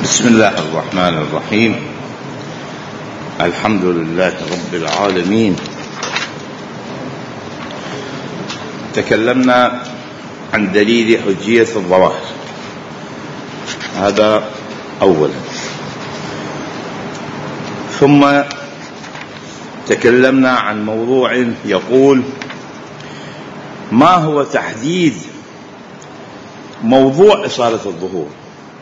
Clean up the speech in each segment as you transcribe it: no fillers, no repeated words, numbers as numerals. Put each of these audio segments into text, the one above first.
بسم الله الرحمن الرحيم. الحمد لله رب العالمين. تكلمنا عن دليل حجية الظواهر، هذا أولا. ثم تكلمنا عن موضوع يقول: ما هو تحديد موضوع إصالة الظهور؟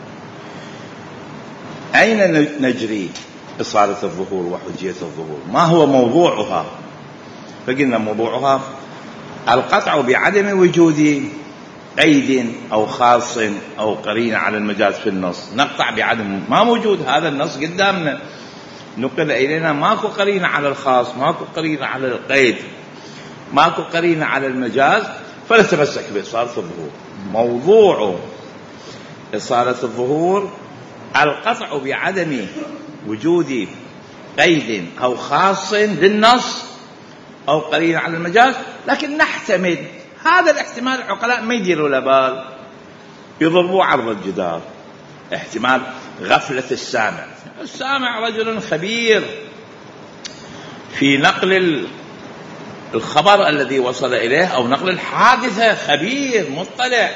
أين نجري إصالة الظهور وحجية الظهور؟ ما هو موضوعها؟ فقلنا موضوعها القطع بعدم وجود قيد أو خاص أو قرينة على المجاز في النص. نقطع بعدم، ما موجود هذا النص قدامنا، نقل إلينا ماكو قرينة على الخاص، ماكو قرينة على القيد، ماكو قرينة على المجاز، فنتمسك بإصالة الظهور. موضوع إصالة الظهور القطع بعدم وجود قيد أو خاص للنص أو قرينة على المجاز، لكن نحتمل هذا الاحتمال. العقلاء ما يديروا له بال، يضربوا عرض الجدار. احتمال غفلة السامع. السامع رجل خبير في نقل الخبر الذي وصل إليه أو نقل الحادثة، خبير مطلع.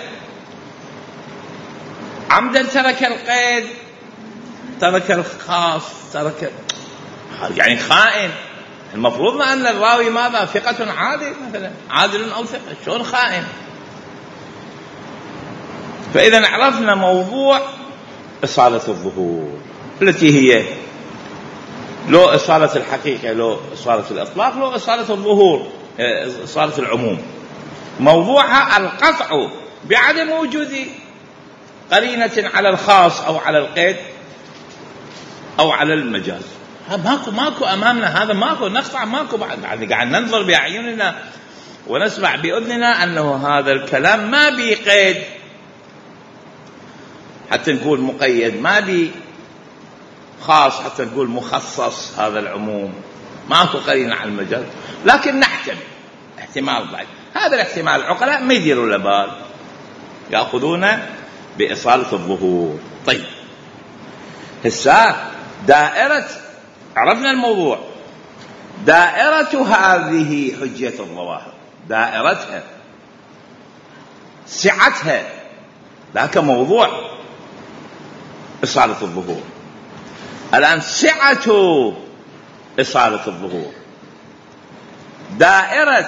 عمدا ترك القيد، ترك الخاص، يعني خائن. المفروض أن الراوي ماذا؟ ثقة عادل مثلا، عادل أو ثقة، شلون خائن؟ فإذا عرفنا موضوع إصالة الظهور التي هي لو إصالة الحقيقة، لو إصالة الإطلاق، لو إصالة الظهور، إصالة العموم. موضوعها القطع بعدم وجود قرينة على الخاص أو على القيد أو على المجاز. ماكو أمامنا هذا، ماكو نقطع، ماكو بعد قاعد ننظر بأعيننا ونسمع بأذننا أنه هذا الكلام ما بي قيد حتى نقول مقيد، ما بي خاص حتى نقول مخصص. هذا العموم ماكو قرينة على المجاز، لكن نحتمل احتمال ضعيف. هذا الاحتمال العقلاء ما يديروا له بال، يأخذون بإصالة الظهور. طيب، هسه دائرة، عرفنا الموضوع، دائرة هذه حجية الظواهر، دائرتها سعتها، ذاك موضوع إصالة الظهور. الآن سعة إصالة الظهور، دائرة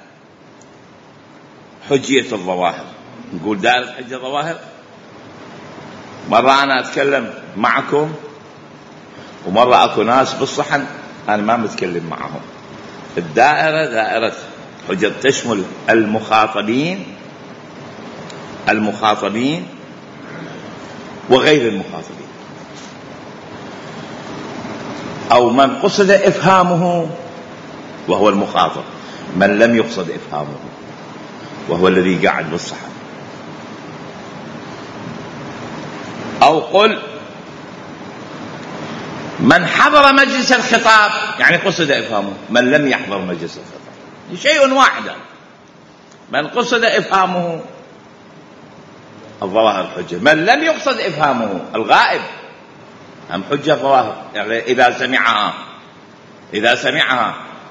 حجية الظواهر. نقول دائرة حجية الظواهر، مرة أنا أتكلم معكم ومرة أكو ناس بالصحن أنا ما متكلم معهم. الدائرة دائرة حجة تشمل المخاطبين وغير المخاطبين، أو من قصد إفهامه وهو المخاطب، من لم يقصد إفهامه وهو الذي قاعد بالصحن. أو قل من حضر مجلس الخطاب، يعني قصد إفهامه، من لم يحضر مجلس الخطاب، شيء واحد. من قصد إفهامه الظواهر حجة، من لم يقصد إفهامه الغائب هم حجة ظواهر، يعني إذا سمعها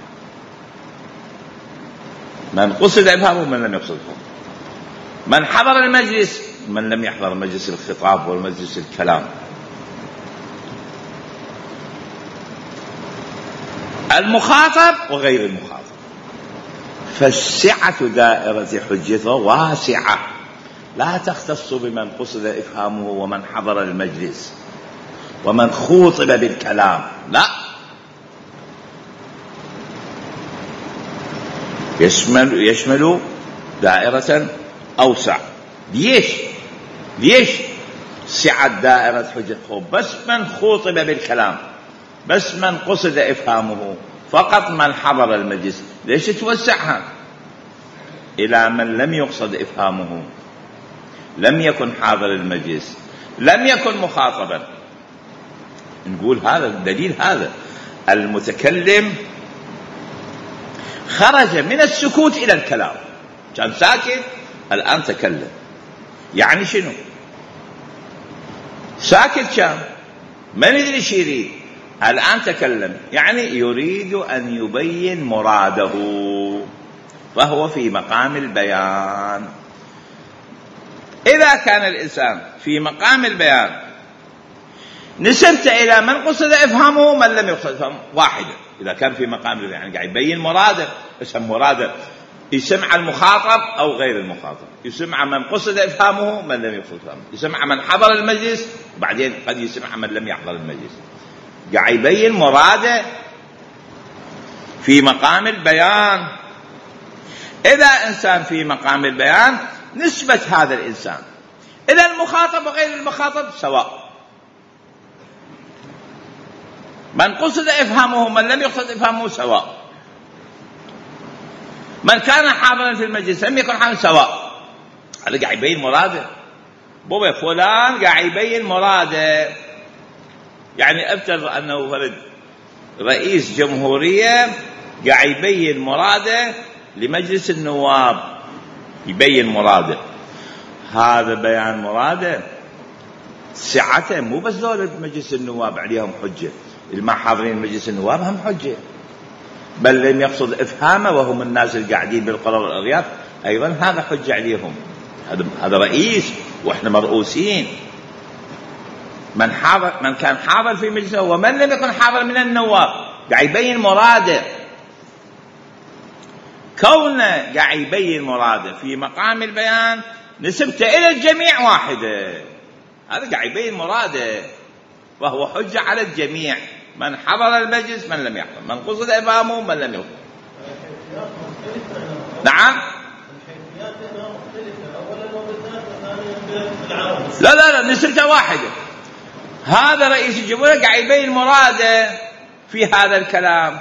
من قصد إفهامه، من لم يقصد إفهامه. من حضر المجلس، من لم يحضر مجلس الخطاب والمجلس الكلام. المخاطب وغير المخاطب. فالسعة دائرة حجته واسعة، لا تختص بمن قصد إفهامه ومن حضر المجلس ومن خوطب بالكلام، لا، يشمل دائرة أوسع. ليش سعة دائرة حجته؟ بس من خوطب بالكلام، بس من قصد إفهامه، فقط من حضر المجلس. ليش توسعها إلى من لم يقصد إفهامه، لم يكن حاضر المجلس، لم يكن مخاطبا؟ نقول هذا الدليل، هذا المتكلم خرج من السكوت إلى الكلام، كان ساكت الآن تكلم. يعني شنو؟ ساكت كان ما ندري ايش يريد. الآن تكلم، يعني يريد أن يبين مراده، فهو في مقام البيان. إذا كان الإنسان في مقام البيان نسبت إلى من قصد إفهامه من لم يقصد إفهامه واحدة. إذا كان في مقام البيان يعني قاعد يبين مراده، اسم مراده يسمع المخاطب أو غير المخاطب، يسمع من قصد إفهامه من لم يقصد إفهامه، يسمع من حضر المجلس وبعدين قد يسمع من لم يحضر المجلس. قاعد يبين مراده في مقام البيان. إذا إنسان في مقام البيان نسبة هذا الإنسان إلى المخاطب وغير المخاطب سواء، من قصد إفهامه من لم يقصد إفهامه سواء، من كان حاضرا في المجلس لم يكن حاضرا سواء. هذا قاعد يبين مراده. بابا فلان قاعد يبين مراده، يعني افترض أنه فرد رئيس جمهورية قاعد يبين مراده لمجلس النواب، يبين مراده. هذا بيان مراده سعته مو بس دولة مجلس النواب عليهم حجة، اللي ما حاضرين مجلس النواب هم حجة، بل لم يقصد إفهامه وهم الناس اللي قاعدين بالقرى والأرياف أيضا هذا حجة عليهم. هذا رئيس وإحنا مرؤوسين. من كان حاضر في مجلسه ومن لم يكن حاضر من النواب قاعد يبين مراده. كونه قاعد يبين مراده في مقام البيان نسبته إلى الجميع واحدة. هذا قاعد يبين مراده وهو حجة على الجميع، من حضر المجلس من لم يحضر، من قصد إفهامه من لم يقصد. نعم. لا نسبته واحدة. هذا رئيس الجمهورية قاعد يبين مراده في هذا الكلام،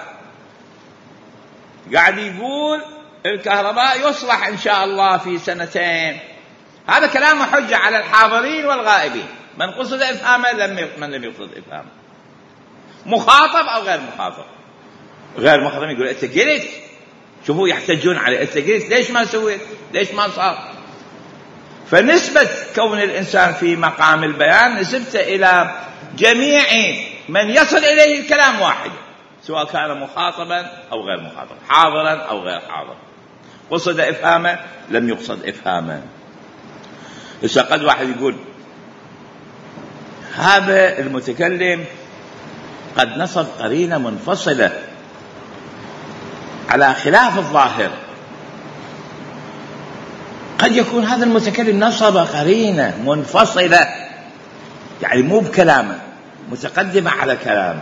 قاعد يقول الكهرباء يصلح إن شاء الله في 2 سنين. هذا كلامه حجة على الحاضرين والغائبين، من قصد إفهامه من لم يقصد إفهامه، مخاطب أو غير مخاطب. غير مخاطب يقول أنت قلت، شوفوا يحتجون عليه، أنت قلت ليش ما سويت، ليش ما صار. فنسبة كون الإنسان في مقام البيان نسبته إلى جميع من يصل إليه الكلام واحد، سواء كان مخاطبا أو غير مخاطب، حاضرا أو غير حاضر، قصد إفهامه لم يقصد إفهامه. إذا قد واحد يقول هذا المتكلم قد نصب قرينة منفصلة على خلاف الظاهر. قد يكون هذا المتكلم نصب قرينة منفصلة، يعني مو بكلامه، متقدمة على كلامه،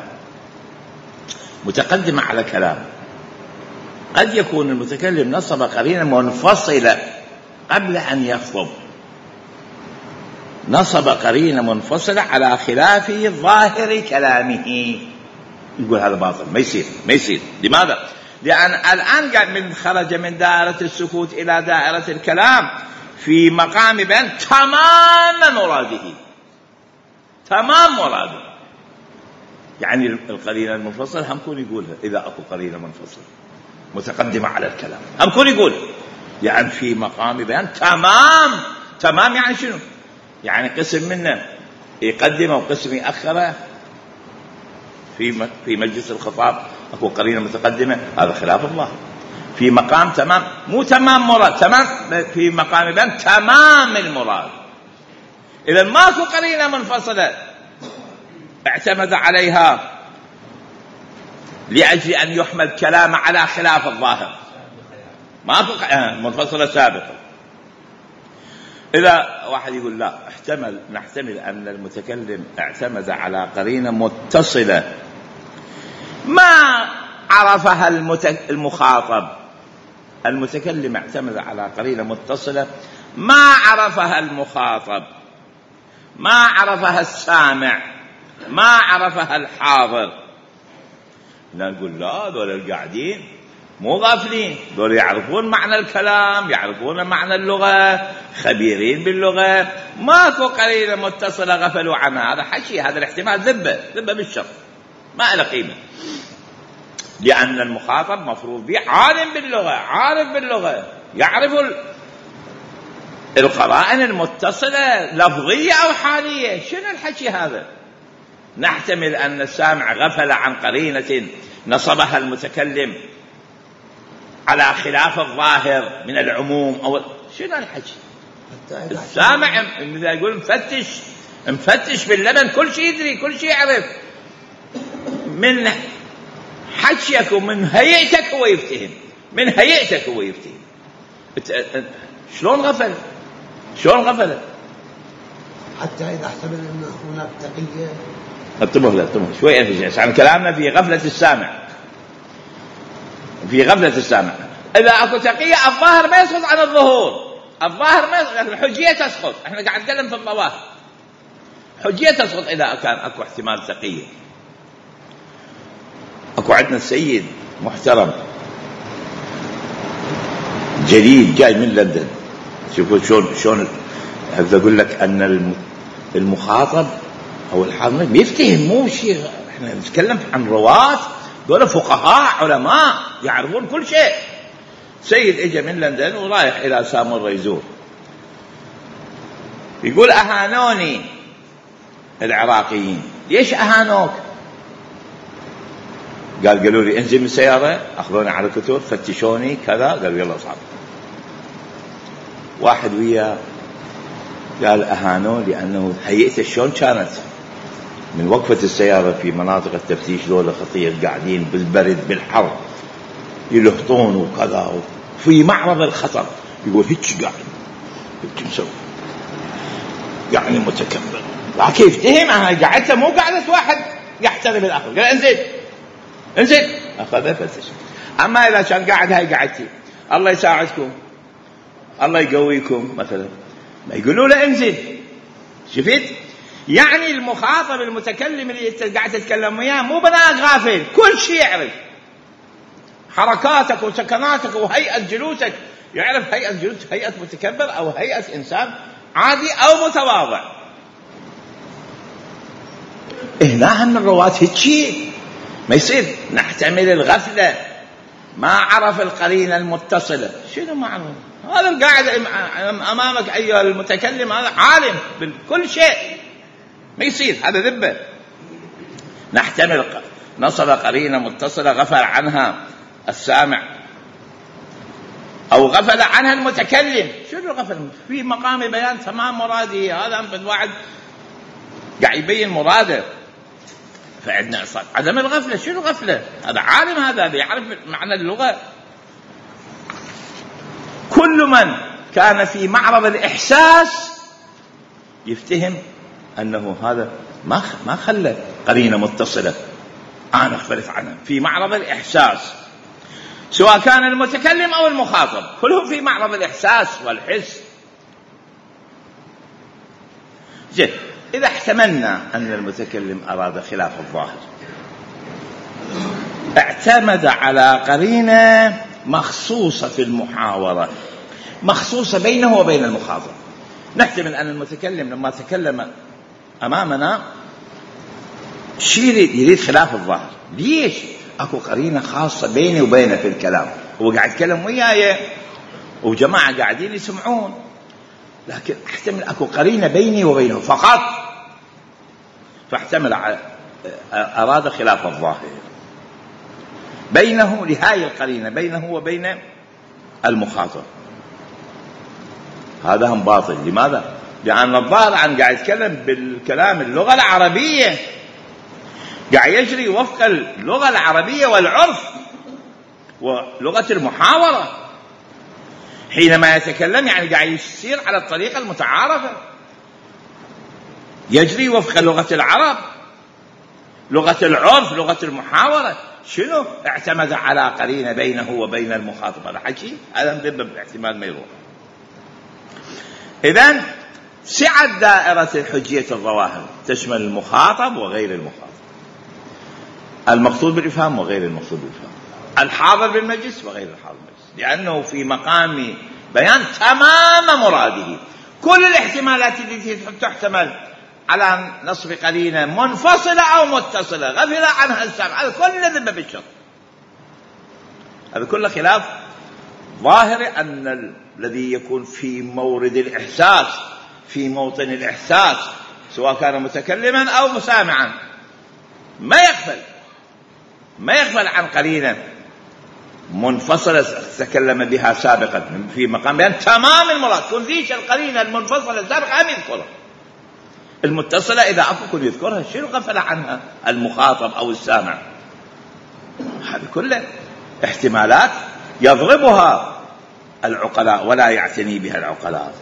متقدمة على كلامه. قد يكون المتكلم نصب قرينة منفصلة قبل أن يخطب، نصب قرينة منفصلة على خلاف ظاهر كلامه. يقول هذا باطل، ما يصير. لماذا؟ لأن الآن قاعد من خرج من دائرة السكوت إلى دائرة الكلام في مقام بيان تمام مراده، تمام مراده. يعني القرينة المنفصلة هم كون يقولها إذا أكو قرينة منفصلة متقدمة على الكلام، هم كون يقول يعني في مقام بيان تمام. يعني شنو؟ يعني قسم منه يقدمه وقسم يأخره في مجلس الخطاب أكو قرينة متقدمة، هذا خلاف الله. في مقام تمام، مو تمام مراد، تمام في مقام بيان تمام المراد. إذا ماكو قرينة منفصلة اعتمد عليها لأجل أن يحمل كلام على خلاف الظاهر، ماكو منفصلة سابقة. إذا واحد يقول لا، نحتمل أن المتكلم اعتمد على قرينة متصلة ما عرفها المخاطب، المتكلم اعتمد على قرينة متصلة ما عرفها المخاطب، ما عرفها السامع، ما عرفها الحاضر. لا نقول لا، دول القاعدين مو غافلين، دول يعرفون معنى الكلام، يعرفون معنى اللغة، خبيرين باللغة، ماكو قرينة متصلة غفلوا عنها. هذا حكي، هذا الاحتمال ذبة بالشر، ما له قيمة. لأن المخاطب مفروض به عالم باللغة، عارف باللغة، يعرف القرائن المتصلة لفظية أو حالية. شنو الحكي هذا؟ نحتمل أن السامع غفل عن قرينة نصبها المتكلم على خلاف الظاهر من العموم أو شنو الحكي؟ السامع إذا يقول مفتش باللبن كل شيء يدري كل شيء يعرف، من حكيك ومن هيئتك هو يفتهم، من هيئتك هو يفتهم. شلون غفل؟ حتى إذا احتمل أن هناك تقية. انتبه شوي عشان كلامنا في غفلة السامع. إذا أكو تقية الظاهر ما يسقط عن الظهور، الحجية تسقط. احنا قاعد نتكلم في الظواهر، حجية تسقط إذا كان أكو احتمال تقية. أكو عندنا السيد محترم جليل جاي من لندن. شوفوا شلون هذا أقول لك أن المخاطب أو الحاضر بيفتهم، مو شيء. احنا نتكلم عن رواة دول فقهاء علماء يعرفون كل شيء. سيد اجى من لندن ورايح إلى سامر يزور، يقول أهانوني العراقيين. ليش أهانوك؟ قالوا لي انزل من السيارة، أخذوني على كتور، فتشوني كذا. قالوا يلا صعب. واحد وياه قال أهانوه لأنه هيئته شلون كانت من وقفة السيارة في مناطق التفتيش، دول خطير قاعدين بالبرد بالحر يلهطون وكذا في معرض الخطر. يقول هيك قاعد هيك مسوي يعني متكبر. لكن يفتهم أنا قاعدته مو قاعدة واحد يحترم الآخر. قال انزل أخذ فتش. أما إذا كان قاعد هاي قاعدتي الله يساعدكم الله يقويكم مثلا، ما يقولوا له انزل. شفت؟ يعني المخاطب المتكلم اللي قاعد تتكلم وياه مو بناء غافل، كل شيء يعرف، حركاتك وسكناتك وهيئة جلوسك، يعرف هيئة جلوسك هيئة متكبر أو هيئة إنسان عادي أو متواضع. هنا هم الرواة هيك ما يصير نحتمل الغفلة، ما عرف القرينة المتصلة. شنو معنى هذا؟ القاعد أمامك أيها المتكلم هذا عالم بكل شيء، ما يصير هذا ذبة. نحتمل نصب قرينة متصلة غفل عنها السامع أو غفل عنها المتكلم. شنو غفل؟ في مقام بيان تمام مراده. هذا أنفذ واحد قاعد يبين مراده. فعندنا عدم الغفلة. شنو غفلة؟ هذا عالم، هذا يعرف معنى اللغة. كل من كان في معرض الإحساس يفتهم أنه هذا ما خلى قرينة متصلة أنا اختلف عنها. في معرض الإحساس، سواء كان المتكلم أو المخاطب، كلهم في معرض الإحساس والحس. زين، إذا احتملنا أن المتكلم أراد خلاف الظاهر، اعتمد على قرينة مخصوصة في المحاورة، مخصوصة بينه وبين المخاطب. نحتمل أن المتكلم لما تكلم أمامنا شيء يريد خلاف الظاهر. ليش؟ أكو قرينة خاصة بيني وبينه في الكلام. هو قاعد يتكلم وياي وجماعة قاعدين يسمعون، لكن احتمل أكو قرينة بيني وبينه فقط، فاحتمل أراد خلاف الظاهر بينه، لهاي القرينة بينه وبين المخاطب. هذا هم باطل. لماذا؟ لأن الظاهر عن قاعد يتكلم بالكلام اللغة العربية، قاعد يجري وفق اللغة العربية والعرف ولغة المحاورة. حينما يتكلم يعني قاعد يسير على الطريقة المتعارفة، يجري وفق لغة العرب، لغة العرف، لغة المحاورة. شنو؟ اعتمد على قرينة بينه وبين المخاطب. هذا حكي، هذا مذبب احتمال ما يروح. إذن سعة دائرة حجية الظواهر تشمل المخاطب وغير المخاطب، المقصود بالإفهام وغير المقصود بالإفهام، الحاضر بالمجلس وغير الحاضر بالمجلس، لأنه في مقام بيان تمام مراده. كل الاحتمالات التي تحتمل على نصب قرينة منفصلة أو متصلة غفل عنها السامع، هذا كله ذبة بالشر، هذا كله خلاف الظاهر أن الذي يكون في مورد الإحساس، في موطن الإحساس، سواء كان متكلما أو مسامعا، ما يغفل عن قرينة منفصلة تكلم بها سابقا في مقام بيان تمام المراد، كن ذيش القرينة المنفصلة السابقة أم يذكرها، المتصلة إذا أكو كن يذكرها، شنو غفل عنها المخاطب أو السامع؟ هذه كلها احتمالات يضربها العقلاء ولا يعتني بها العقلاء.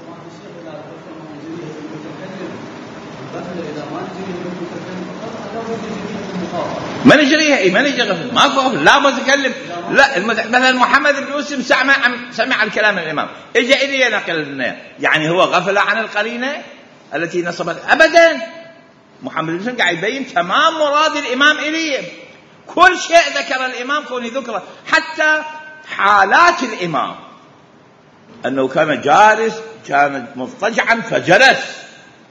ما نجريها، ما نجريها، ما لا متكلم، لا مثلا محمد بن مسلم سمع الكلام الإمام، إجا إلي نقل لنا، يعني هو غفل عن القرينة التي نصبت؟ أبدا. محمد بن مسلم قاعد يبين تمام مراد الإمام إليه، كل شيء ذكر الإمام كوني ذكره، حتى حالات الإمام أنه كان جالس، كان مضطجعا فجلس،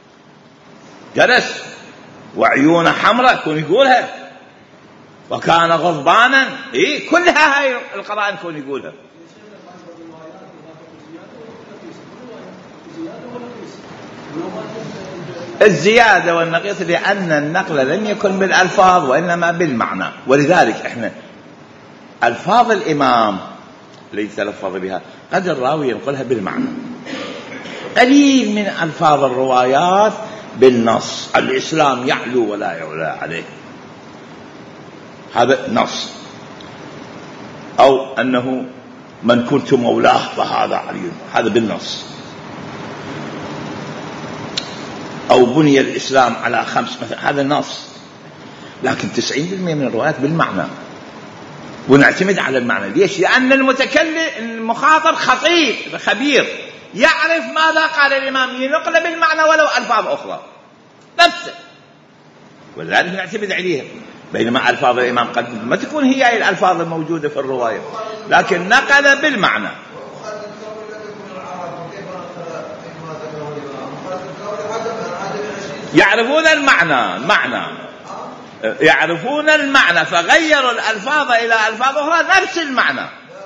جلس وعيونه حمراء كون يقولها، وكان غضبانا، كلها هاي القرائن كون يقولها. الزيادة والنقيص لأن النقل لم يكن بالألفاظ وإنما بالمعنى، ولذلك إحنا ألفاظ الإمام الذي تلفظ بها قد الراوي ينقلها بالمعنى، قليل من ألفاظ الروايات بالنص. الإسلام يعلو ولا يعلى عليه، هذا نص، أو أنه من كنت مولاه فهذا علي، هذا بالنص، أو بني الإسلام على 5 مثلا، هذا نص. لكن 90% من الروايات بالمعنى، ونعتمد على المعنى. ليش؟ لأن المخاطب خبير، يعرف ماذا قال الإمام، ينقل بالمعنى ولو ألفاظ أخرى نفسه، ولذلك نعتمد عليها. بينما ألفاظ الإمام قد ما تكون هي الألفاظ الموجودة في الرواية، لكن نقل بالمعنى. يعرفون المعنى فغيروا الألفاظ إلى ألفاظ أخرى نفس المعنى.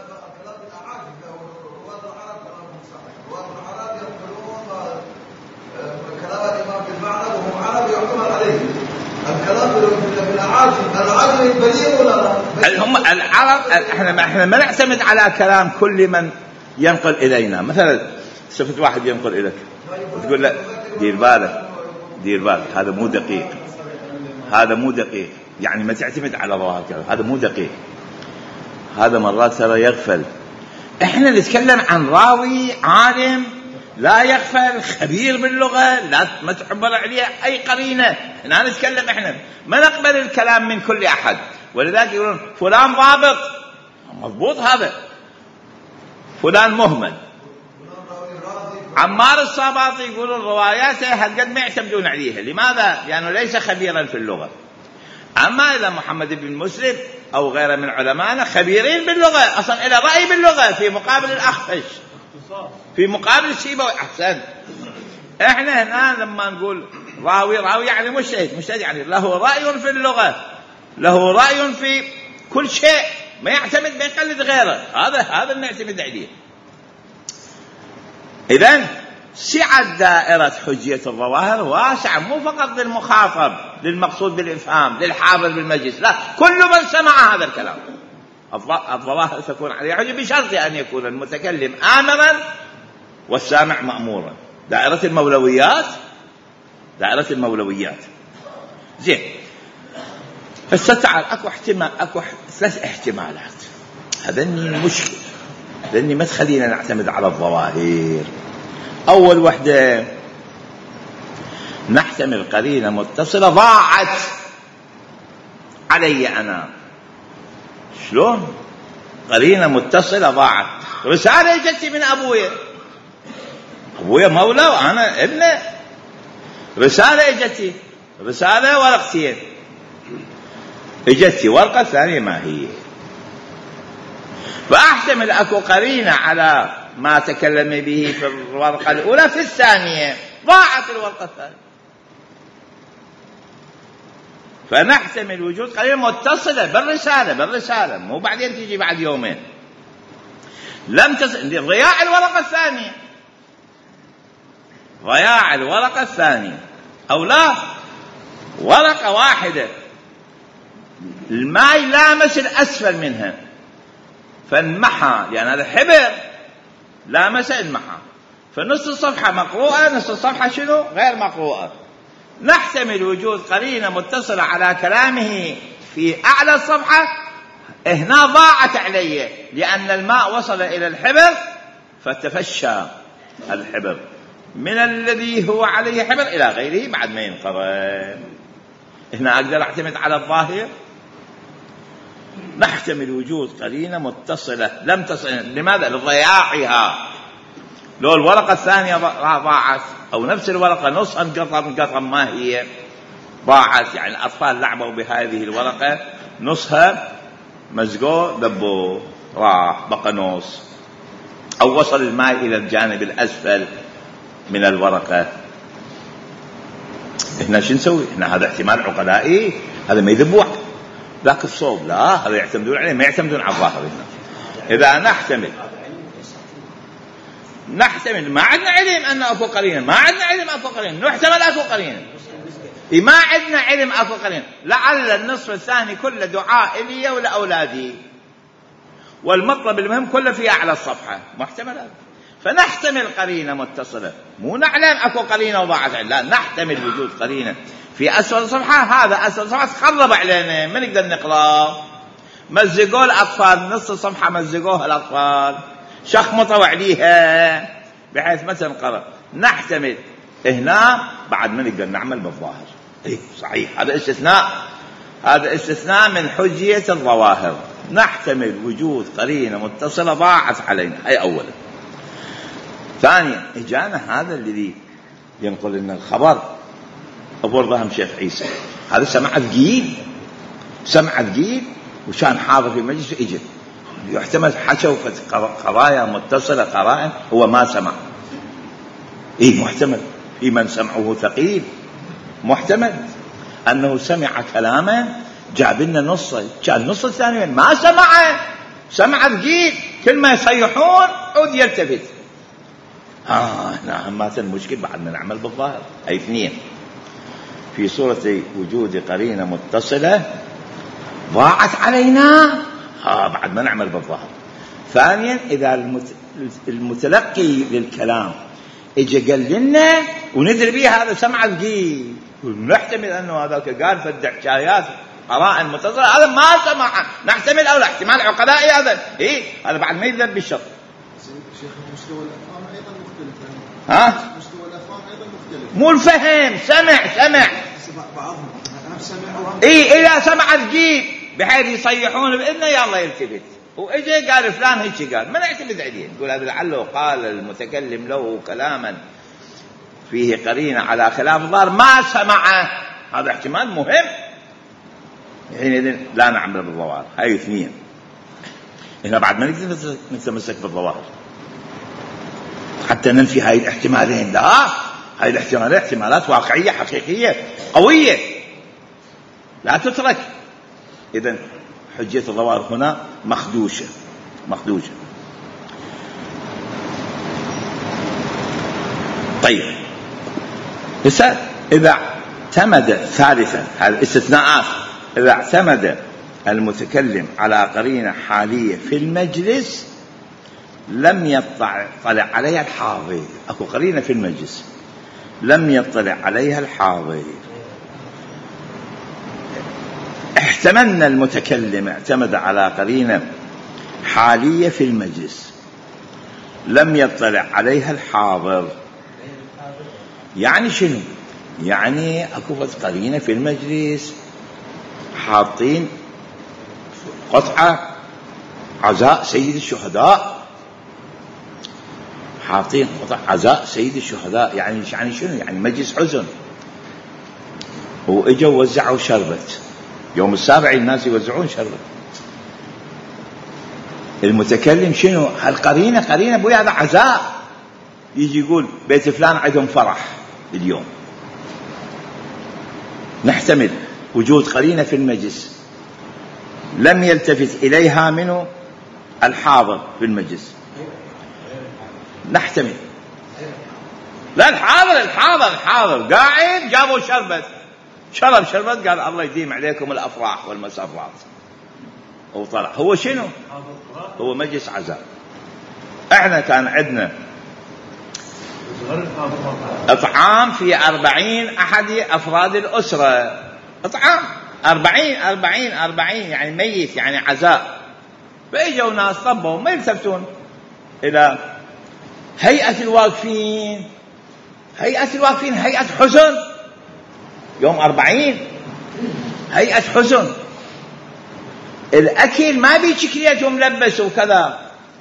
هم العرب، احنا ما نعتمد على كلام كل من ينقل إلينا. مثلا شفت واحد ينقل إليك وتقول له دير بالك هذا مو دقيق، يعني ما تعتمد على ظواهر كلام، هذا مو دقيق، هذا مرات ترى يغفل. احنا نتكلم عن راوي عالم لا يغفل، خبير باللغة، لا ما تعبر عليه أي قرينة. احنا نتكلم، احنا ما نقبل الكلام من كل أحد، ولذلك يقولون فلان ضابط، مضبوط، هذا فلان مهمل. عمار الصاباطي يقولون رواياته هالقد ما يعتمدون عليها، لماذا؟ لأنه ليس خبيرا في اللغة. أما إذا محمد بن مسلم أو غيره من علمائنا خبيرين باللغة، أصلا إلى رأي باللغة في مقابل الأخفش، في مقابل الشيبة أحسن. إحنا هنا لما نقول راوي يعني مجتهد يعني له رأي في اللغة، له رأي في كل شيء، ما يعتمد، ما يقلد غيره، هذا نعتمد عليه. إذن سعة دائرة حجية الظواهر واسعة، مو فقط للمخاطب، للمقصود بالإفهام، للحاضر بالمجلس، لا، كل من سمع هذا الكلام الظواهر تكون عليه حجة، بشرط أن يكون المتكلم آمرا والسامع مأمورا. دائرة المولويات زين. فستعال أكو 3 احتمالات. هذني المشكلة، لأني ما تخلينا نعتمد على الظواهر. أول وحدة، نحتمل قرينة متصلة ضاعت علي أنا. شلون قرينة متصلة ضاعت؟ رسالة جتي من أبويا مولى وأنا ابنه، رسالة جتي، رسالة ورقتين، اجتي ورقة ثانية ما هي، فأحتمل أكو قرينة على ما تكلم به في الورقة الأولى، في الثانية ضاعت الورقة الثانية، فنحتمل وجود قرينة متصلة بالرسالة، مو بعدين تيجي بعد يومين. ضياع الورقة الثانية، ضياع الورقة الثانية، أو لا ورقة واحدة الماء لامس الأسفل منها فانمحى، لأن هذا حبر لامس انمحى، فنص الصفحة مقروءة، نص الصفحة شنو غير مقروءة. نحتمل وجود قرينة متصلة على كلامه في أعلى الصفحة، هنا ضاعت عليه لأن الماء وصل إلى الحبر فتفشى الحبر من الذي هو عليه حبر إلى غيره بعد ما ينقرض. هنا أقدر أعتمد على الظاهر. نحتمل وجود قرينة متصلة لم تصل، لماذا؟ لضياعها. لو الورقة الثانية ضاعت أو نفس الورقة نصها انقطم ما هي ضاعت، يعني الأطفال لعبوا بهذه الورقة نصها مزقوه دبوا راح بقى نص، أو وصل الماء إلى الجانب الأسفل من الورقة. إحنا شو نسوي؟ إحنا هذا احتمال عقلائي، هذا ما يذبوه ذاك الصوب، لا هذا يعتمدون عليه، ما يعتمدون على الظاهر. إذا نحتمل ما عندنا علم أن أكو قرينة، ما عندنا علم أكو قرينة، نحتمل أكو قرينة، ما عندنا علم أكو قرينة، لعل النصف الثاني كله دعاء إلي ولا أولادي، والمطلب المهم كله في أعلى الصفحة، محتملات. فنحتمل قرينة متصلة، مو نعلم أكو قرينة وضاعت، لا نحتمل وجود قرينة في أسفل الصفحة. هذا أسفل الصفحة تخرب علينا، ما نقدر نقرأ، مزقوه الأطفال، نص الصفحة مزقوه الأطفال، شخمطوا عليها بحيث ما تنقرأ. نحتمل هنا بعد ما نقدر نعمل بالظاهر. إيه صحيح، هذا استثناء من حجية الظواهر. نحتمل وجود قرينة متصلة ضاعت علينا، هي أولا. ثانيا إجانا هذا الذي ينقل لنا الخبر أبو رضاهم شيخ عيسى، هذا سمع ثقيل وشان حاضر في المجلس إجت، يحتمل حشوا قضايا متصلة قرائن هو ما سمع. إيه محتمل، في من سمعه ثقيل، محتمل أنه سمع كلاما جاب لنا نصه، كان النص الثاني ما سمع ثقيل، كل ما يصيحون عود يلتفت. هنا همات المشكل بعد ما نعمل بالظاهر. أي اثنين، في صورة وجود قرينة متصلة ضاعت علينا بعد ما نعمل بالظاهر. ثانيا، إذا المتلقي للكلام إجا قال لنا وندري به هذا سمع ثقيل، ونحتمل أنه هذا قال فد حكايات قرائن متصلة، هذا ما سمع، نحتمل أو لا احتمال عقلائي هذا. إيه هذا بعد ما يذهب بالشر. شيخ مستوى الأفهام أيضا مختلف. مستوى الأفهام أيضا مختلف. مو الفهم، سمع بعضهم سمع. إذا سمع ثقيل بحيث يصيحون بإذنه يلا يلتفت، وإجي قال فلان هيك قال، ما نعتمد عليه، نقول هذا لعله قال المتكلم له كلاما فيه قرينة على خلاف الظاهر ما سمعه، هذا احتمال مهم، حينئذ لا نعمل بالظواهر. هاي اثنين. هنا بعد ما نقدر نتمسك بالظواهر حتى ننفي هاي الاحتمالين، لا هاي الاحتمالات احتمالات واقعية حقيقية قوية لا تترك. إذن حجية الظواهر هنا مخدوشة. طيب، إذا اعتمد ثالثا، هذه الاستثناءات، إذا اعتمد المتكلم على قرينة حالية في المجلس لم يطلع عليها الحاضر، أكو قرينة في المجلس لم يطلع عليها الحاضر، احتملنا المتكلم اعتمد على قرينة حالية في المجلس لم يطلع عليها الحاضر. يعني شنو؟ يعني أكو قرينة في المجلس حاطين قطعة عزاء سيد الشهداء، حاطين قطعة عزاء سيد الشهداء، يعني شنو؟ يعني مجلس حزن، وإجوا وزعوا شربت يوم السابع، الناس يوزعون شربت. المتكلم شنو؟ هالقرينة بويا هذا عزاء، يجي يقول بيت فلان عندهم فرح اليوم. نحتمل وجود قرينة في المجلس لم يلتفت إليها منه الحاضر في المجلس. نحتمل. لا الحاضر قاعد، جابوا شربت، شرب قال الله يديم عليكم الأفراح والمسرات وطلع. هو شنو؟ هو مجلس عزاء. احنا كان عندنا اطعام في 40 احد افراد الاسره، اطعام 40 يعني ميت، يعني عزاء. فاجوا ناس طبوا ما يلتفتون الى هيئه الواقفين، هيئه حزن، يوم 40 هيئه حزن، الاكل ما بيشكليته ملبس وكذا،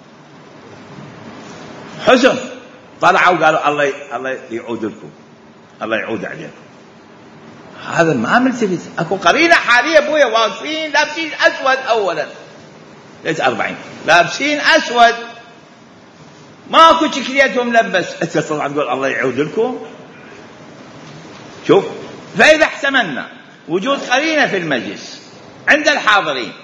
حزن. طلعوا قالوا الله يعود لكم، الله يعود عليكم. هذا ما ملتفت. اكو قرينه حاليه ابويا واقفين لابسين اسود، اولا ليش 40 لابسين اسود ماكو شكليتهم ملبس، انت تطلع تقول الله يعود لكم؟ شوف. فاذا احتملنا وجود قرينه في المجلس عند الحاضرين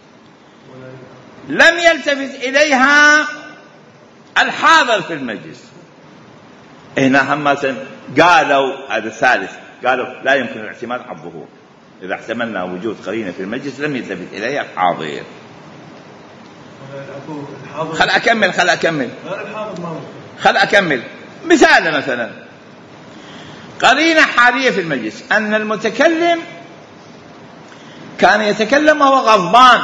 لم يلتفت اليها الحاضر في المجلس، هنا همة قالوا هذا الثالث، قالوا لا يمكن الاعتماد على الظهور. إذا احتملنا وجود قرينة في المجلس لم يلتفت إليها الحاضر. خل أكمل. مثلا قرينة حالية في المجلس أن المتكلم كان يتكلم وهو غضبان،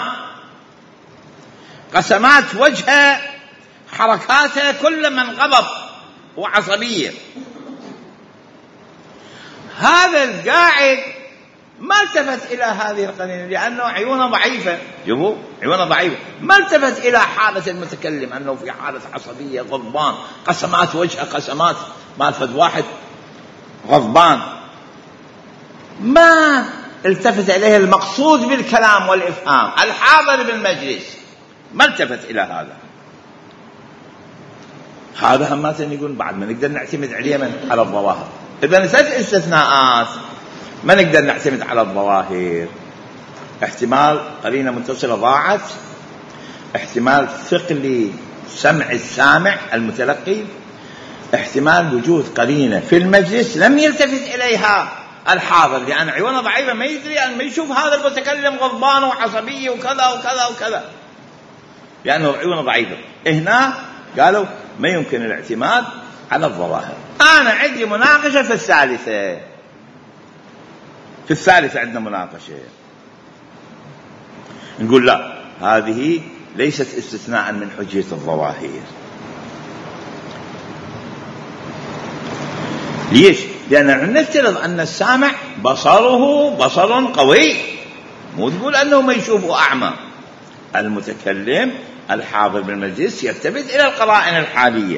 قسمات وجهه، حركاته كل من غضب وعصبية. هذا القاعد ما التفت إلى هذه القرينة لأنه عيونه ضعيفة، عيونه ضعيفة، ما التفت إلى حالة المتكلم أنه في حالة عصبية، غضبان، قسمات وجهه، قسمات مالفد واحد غضبان، ما التفت إليه المقصود بالكلام والإفهام الحاضر بالمجلس، ما التفت إلى هذا همات يقول بعد ما نقدر نعتمد عليه على الظواهر. إذا نسأل استثناءات ما نقدر نعتمد على الظواهر. احتمال قرينة متصلة ضاعت، احتمال ثقل سمع السامع المتلقي، احتمال وجود قرينة في المجلس لم يلتفت إليها الحاضر لأن عيونه ضعيفة، ما يدري أن ما يشوف هذا المتكلم غضبان وعصبي وكذا وكذا وكذا لأنه عيونه ضعيفة. هنا قالوا ما يمكن الاعتماد على الظواهر. أنا عندي مناقشة في الثالثة عندنا مناقشة، نقول لا، هذه ليست استثناء من حجية الظواهر. ليش؟ لأن نفترض أن السامع بصره بصر قوي، مو تقول أنه ما يشوفه أعمى. المتكلم الحاضر بالمجلس يلتفت إلى القرائن الحالية،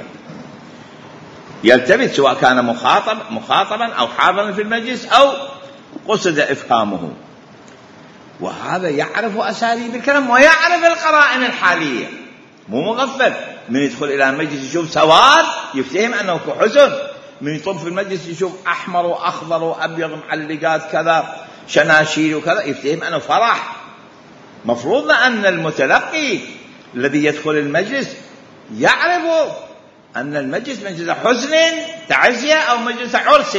يلتفت سواء كان مخاطبا أو حاضرا في المجلس أو قصد إفهامه، وهذا يعرف أساليب الكلام ويعرف القرائن الحالية، مو مغفل. من يدخل إلى المجلس يشوف سواد يفتهم أنه حزن، من يطب في المجلس يشوف أحمر وأخضر وأبيض معلقات كذا شناشير وكذا يفتهم أنه فرح. مفروض أن المتلقي الذي يدخل المجلس يعرف أن المجلس مجلس حزن تعزية أو مجلس عرس.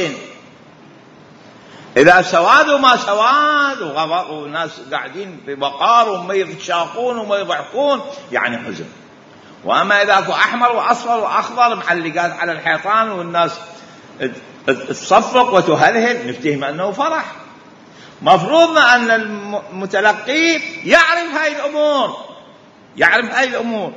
إذا سواد وما سواد وناس قاعدين بوقار وما يتشاقون وما يضحكون يعني حزن. وأما إذا أكو أحمر وأصفر وأخضر معلقات على الحيطان والناس تصفق وتهلهل نفتهم أنه فرح. مفروض أن المتلقي يعرف هاي الأمور،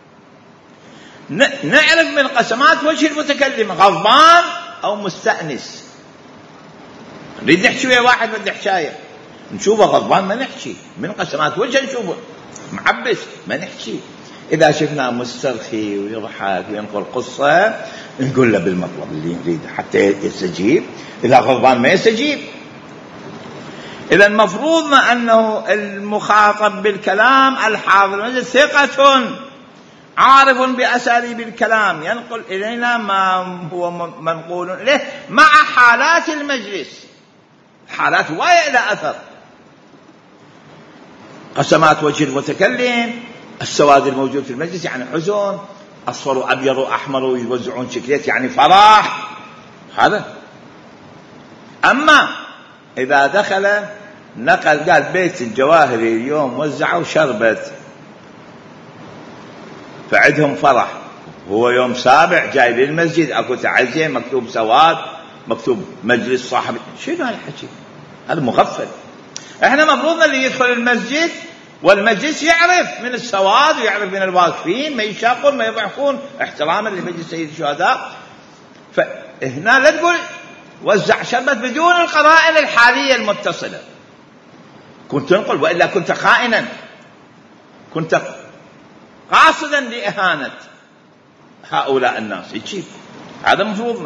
نعرف من قسمات وجه المتكلم غضبان أو مستأنس. نريد نحكي ويا واحد بدي حكاية نشوفه غضبان ما نحكي، من قسمات وجهه نشوفه معبس ما نحكي. إذا شفنا مسترخي ويضحك وينقل قصة نقول له بالمطلب اللي نريد حتى يستجيب، إذا غضبان ما يستجيب. إذا المفروض أنه المخاطب بالكلام الحاضر ثقة عارف بأساليب الكلام ينقل إلينا ما هو منقول إليه مع حالات المجلس، حالات واية إلى أثر، قسمات وجه المتكلم، السواد الموجود في المجلس يعني حزن، أصفر وأبيض وأحمر ويوزعون شكليات يعني فرح هذا. أما إذا دخل نقل قال بيت الجواهري اليوم وزعوا شربت فعدهم فرح، هو يوم سابع جاي للمسجد أكو تعزية مكتوب سواد مكتوب مجلس صاحب، شنو هالحكي؟ هذا مغفل. احنا مفروض اللي يدخل المسجد والمجلس يعرف من السواد ويعرف من الواقفين ما يشاقون ما يضحكون احتراما لمجلس سيد الشهداء. فهنا لا تقول وزع شربت بدون القرائن الحالية المتصلة. كنت تنقل وإلا كنت خائنا، كنت قاصدا لإهانة هؤلاء الناس يجيب، هذا مفروضنا.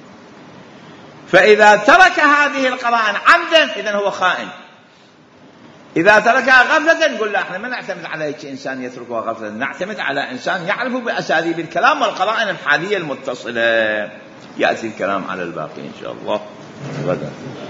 فإذا ترك هذه القرائن عمدا إذن هو خائن، إذا تركها غفلة نقول لا احنا ما نعتمد على هيك إنسان يتركها غفلة، نعتمد على إنسان يعرف بأساليب الكلام والقرائن الحالية المتصلة. يأتي الكلام على الباقي إن شاء الله غدا.